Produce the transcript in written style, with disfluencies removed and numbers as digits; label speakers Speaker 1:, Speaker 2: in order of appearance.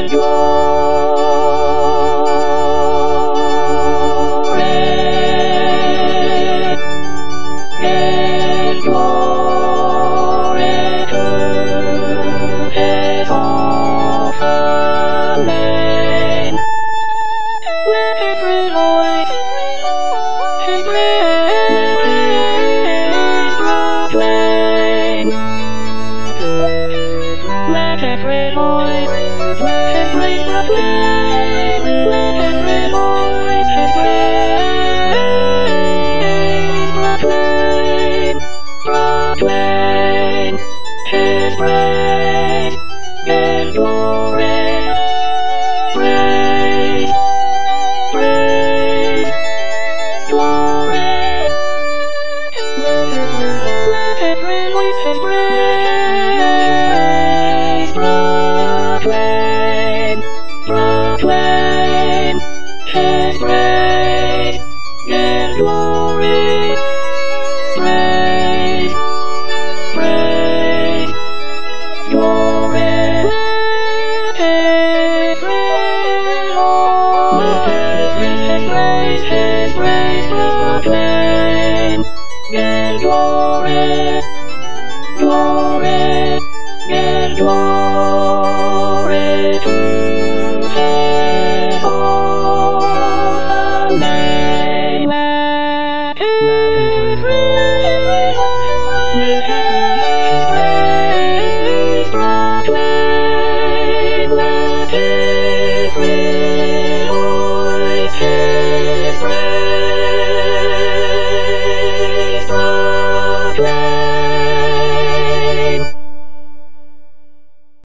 Speaker 1: Let every voice embrace the flame. Let every voice embrace the flame. Proclaim His praise and glory. Praise, praise, glory. Let every voice embrace. Proclaim, proclaim His praise and glory. Praise, praise, glory. Let every Lord, praise His praise, proclaim and glory, glory, and glory to His holy name. Let every praise proclaim, let every